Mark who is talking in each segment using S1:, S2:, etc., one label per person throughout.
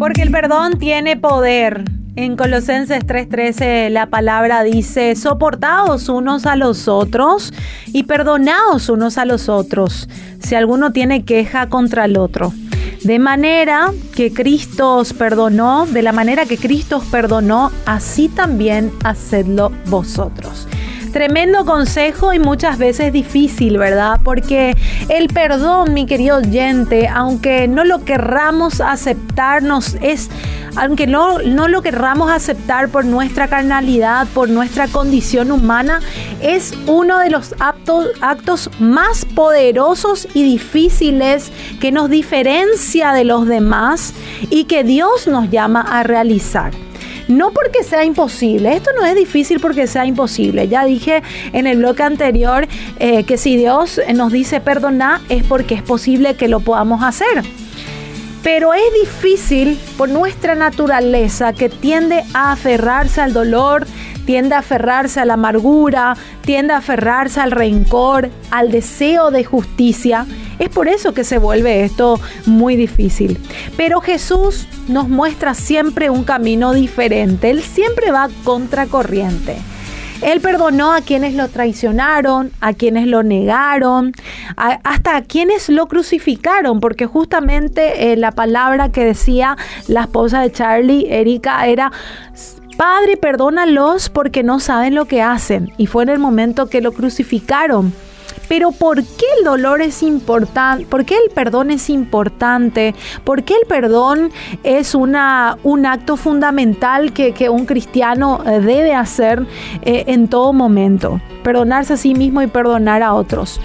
S1: Porque el perdón tiene poder. En Colosenses 3:13 la palabra dice: soportaos unos a los otros y perdonaos unos a los otros, si alguno tiene queja contra el otro. De manera que Cristo os perdonó, de la manera que Cristo os perdonó, así también hacedlo vosotros. Tremendo consejo y muchas veces difícil, ¿verdad? Porque el perdón, mi querido oyente, aunque no lo querramos aceptar, aunque no lo querramos aceptar por nuestra carnalidad, por nuestra condición humana, es uno de los actos más poderosos y difíciles que nos diferencia de los demás y que Dios nos llama a realizar. No porque sea imposible, esto no es difícil porque sea imposible. Ya dije en el bloque anterior que si Dios nos dice perdonar es porque es posible que lo podamos hacer. Pero es difícil por nuestra naturaleza, que tiende a aferrarse al dolor, tiende a aferrarse a la amargura, tiende a aferrarse al rencor, al deseo de justicia. Es por eso que se vuelve esto muy difícil. Pero Jesús nos muestra siempre un camino diferente. Él siempre va contracorriente. Él perdonó a quienes lo traicionaron, a quienes lo negaron, hasta a quienes lo crucificaron, porque justamente la palabra que decía la esposa de Charlie, Erika, era: Padre, perdónalos porque no saben lo que hacen. Y fue en el momento que lo crucificaron. Pero ¿por qué el dolor es importante? ¿Por qué el perdón es importante? ¿Por qué el perdón es un acto fundamental que un cristiano debe hacer en todo momento? Perdonarse a sí mismo y perdonar a otros.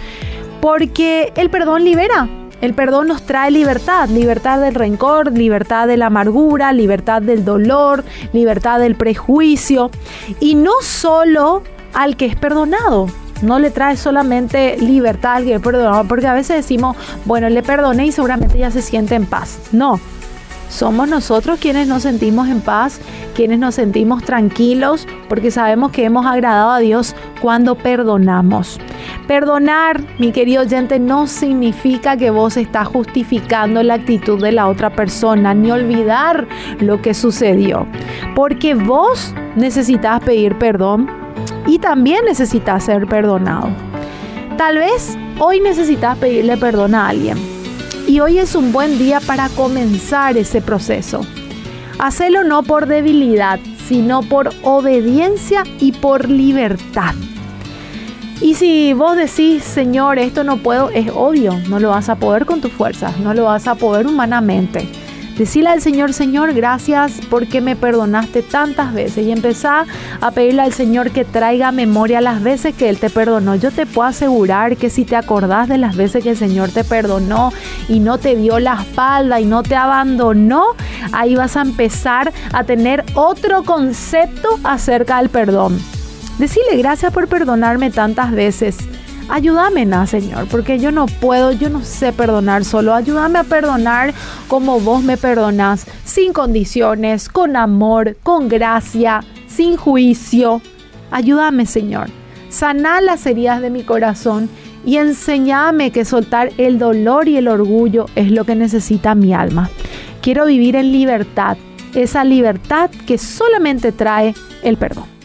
S1: Porque el perdón libera. El perdón nos trae libertad del rencor, libertad de la amargura, libertad del dolor, libertad del prejuicio. Y no solo al que es perdonado. No le trae solamente libertad al que es perdonado, porque a veces decimos, bueno, le perdoné y seguramente ya se siente en paz. No, somos nosotros quienes nos sentimos en paz, quienes nos sentimos tranquilos, porque sabemos que hemos agradado a Dios cuando perdonamos. Perdonar, mi querido oyente, no significa que vos estás justificando la actitud de la otra persona, ni olvidar lo que sucedió, porque vos necesitas pedir perdón y también necesitas ser perdonado. Tal vez hoy necesitas pedirle perdón a alguien. Y hoy es un buen día para comenzar ese proceso. Hacelo no por debilidad, sino por obediencia y por libertad. Y si vos decís, Señor, esto no puedo, es obvio, no lo vas a poder con tus fuerzas, no lo vas a poder humanamente. Decile al Señor: Señor, gracias porque me perdonaste tantas veces. Y empezá a pedirle al Señor que traiga a memoria las veces que Él te perdonó. Yo te puedo asegurar que si te acordás de las veces que el Señor te perdonó y no te dio la espalda y no te abandonó, ahí vas a empezar a tener otro concepto acerca del perdón. Decile: gracias por perdonarme tantas veces. Ayúdame, Señor, porque yo no puedo, yo no sé perdonar solo. Ayúdame a perdonar como vos me perdonás, sin condiciones, con amor, con gracia, sin juicio. Ayúdame, Señor. Saná las heridas de mi corazón y enséñame que soltar el dolor y el orgullo es lo que necesita mi alma. Quiero vivir en libertad, esa libertad que solamente trae el perdón.